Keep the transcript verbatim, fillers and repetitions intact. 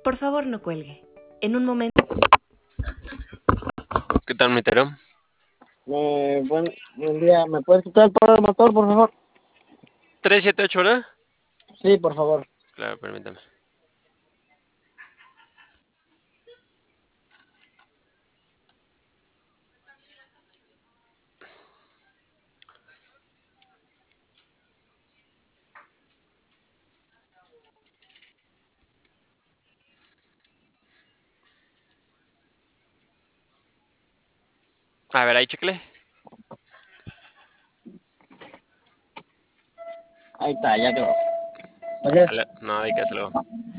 Por favor, no cuelgue. En un momento. ¿Qué tal, Mitero? Eh, buen, buen día. ¿Me puedes quitar el paro del motor, por favor? tres siete ocho, ¿verdad? Sí, por favor. Claro, permítame. A ver, ahí chécale. Ahí está, ya quedó. Gracias. Vale, no, hay que hacerlo.